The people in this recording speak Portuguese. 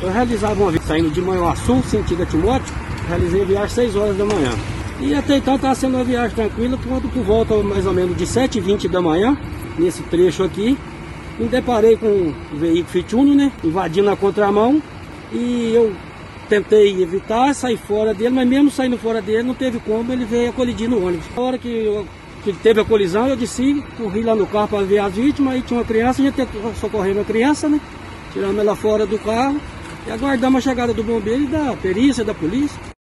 Eu realizava uma viagem saindo de Manhuaçu, sentido a Timóteo, realizei a viagem às 6 horas da manhã. E até então estava sendo uma viagem tranquila, quando por volta mais ou menos de 7h20 da manhã, nesse trecho aqui, me deparei com um veículo Fiat Uno, né, invadindo a contramão, e eu tentei evitar, sair fora dele, mas mesmo saindo fora dele, não teve como, ele veio a colidir no ônibus. Na hora que teve a colisão, eu desci, corri lá no carro para ver as vítimas, aí tinha uma criança, a gente tentou socorrer a criança, né, tiramos ela fora do carro, e aguardamos a chegada do bombeiro e da perícia, da polícia.